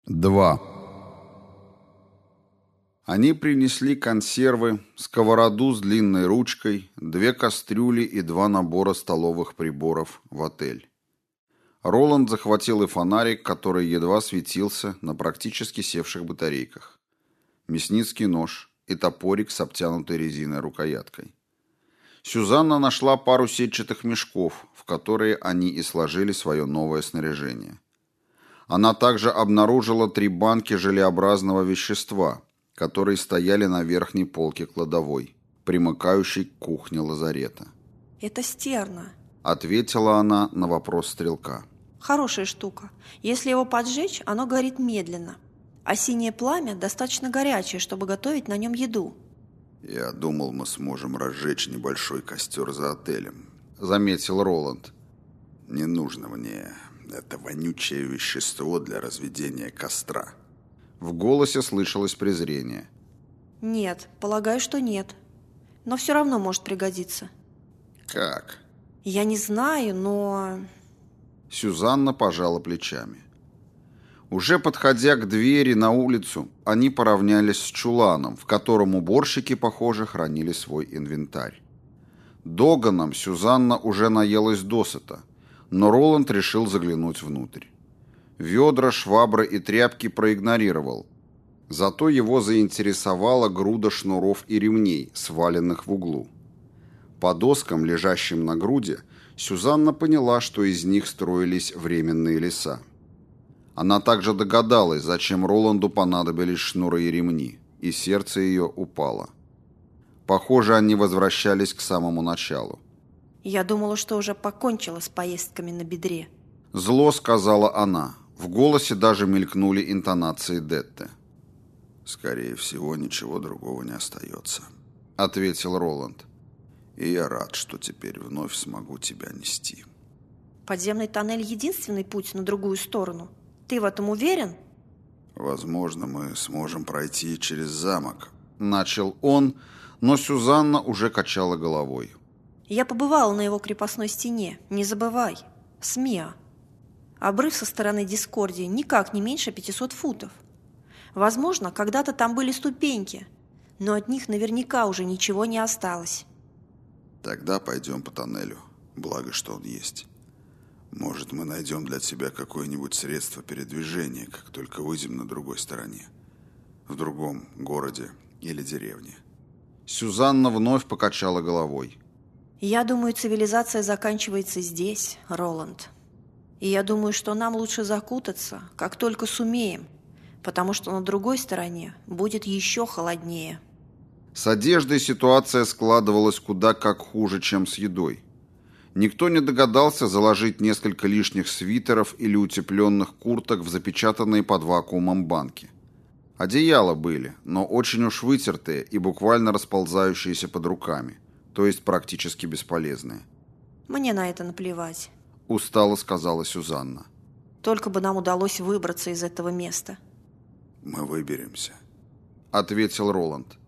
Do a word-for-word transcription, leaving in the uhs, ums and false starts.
Два. Они принесли консервы, сковороду с длинной ручкой, две кастрюли и два набора столовых приборов в отель. Роланд захватил и фонарик, который едва светился на практически севших батарейках, мясницкий нож и топорик с обтянутой резиной рукояткой. Сюзанна нашла пару сетчатых мешков, в которые они и сложили свое новое снаряжение. Она также обнаружила три банки желеобразного вещества, которые стояли на верхней полке кладовой, примыкающей к кухне лазарета. «Это стерна», — ответила она на вопрос стрелка. «Хорошая штука. Если его поджечь, оно горит медленно. А синее пламя достаточно горячее, чтобы готовить на нем еду». «Я думал, мы сможем разжечь небольшой костер за отелем», — заметил Роланд. «Не нужно мне это вонючее вещество для разведения костра». В голосе слышалось презрение. «Нет, полагаю, что нет. Но все равно может пригодиться». «Как?» «Я не знаю, но...» Сюзанна пожала плечами. Уже подходя к двери на улицу, они поравнялись с чуланом, в котором уборщики, похоже, хранили свой инвентарь. Доганом Сюзанна уже наелась досыта, но Роланд решил заглянуть внутрь. Ведра, швабры и тряпки проигнорировал. Зато его заинтересовала груда шнуров и ремней, сваленных в углу. По доскам, лежащим на груди, Сюзанна поняла, что из них строились временные леса. Она также догадалась, зачем Роланду понадобились шнуры и ремни, и сердце ее упало. Похоже, они возвращались к самому началу. «Я думала, что уже покончила с поездками на бедре». Зло сказала она. В голосе даже мелькнули интонации Детты. «Скорее всего, ничего другого не остается», — ответил Роланд. «И я рад, что теперь вновь смогу тебя нести». «Подземный тоннель — единственный путь на другую сторону? Ты в этом уверен?» «Возможно, мы сможем пройти через замок», — начал он, но Сюзанна уже качала головой. «Я побывала на его крепостной стене, не забывай. СМИА. Обрыв со стороны Дискордии никак не меньше пятисот футов. Возможно, когда-то там были ступеньки, но от них наверняка уже ничего не осталось». «Тогда пойдем по тоннелю, благо, что он есть. Может, мы найдем для тебя какое-нибудь средство передвижения, как только выйдем на другой стороне, в другом городе или деревне». Сюзанна вновь покачала головой. «Я думаю, цивилизация заканчивается здесь, Роланд. И я думаю, что нам лучше закутаться, как только сумеем, потому что на другой стороне будет еще холоднее». С одеждой ситуация складывалась куда как хуже, чем с едой. Никто не догадался заложить несколько лишних свитеров или утепленных курток в запечатанные под вакуумом банки. Одеяла были, но очень уж вытертые и буквально расползающиеся под руками, то есть практически бесполезные. «Мне на это наплевать», — устало сказала Сюзанна. «Только бы нам удалось выбраться из этого места». «Мы выберемся», — ответил Роланд.